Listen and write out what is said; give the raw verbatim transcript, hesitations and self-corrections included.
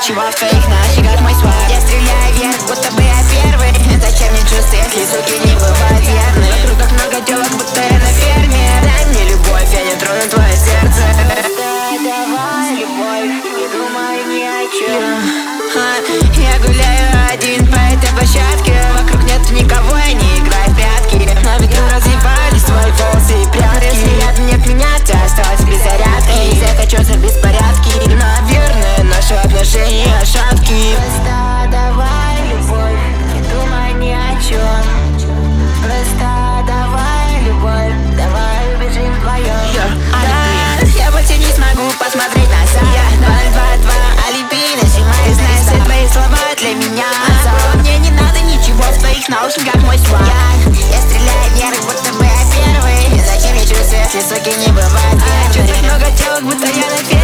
ничего в твоих нафигах мой свап. Я стреляю вверх, будто бы я первый. Зачем мне чувства, если суки не бывают верны? Вокруг так много девок, будто я на ферме. Дай мне любовь, я не трону твое сердце. Давай любовь, не думай ни о чем. Я гуляю один по этой площадке. Вокруг нет никого, я не играю в прятки. На ветру развивались твои волосы и прятки. Если рядом нет меня, ты осталась без зарядки. Если я хочу за беспорядки, наверное, наши отношения шатки. Просто давай любовь, не думай ни о чем. Просто давай любовь, давай убежим вдвоем. Да, я больше не смогу посмотреть на сайт. Два два два, алиби на зимой. Ты знаешь все твои слова для меня. Мне не надо ничего в твоих наушниках, мой свап. Я, я стреляю вверх, будто бы я первый. Зачем мне чувства, если суки не бывают верны? Чё так много девок, будто я на ферме.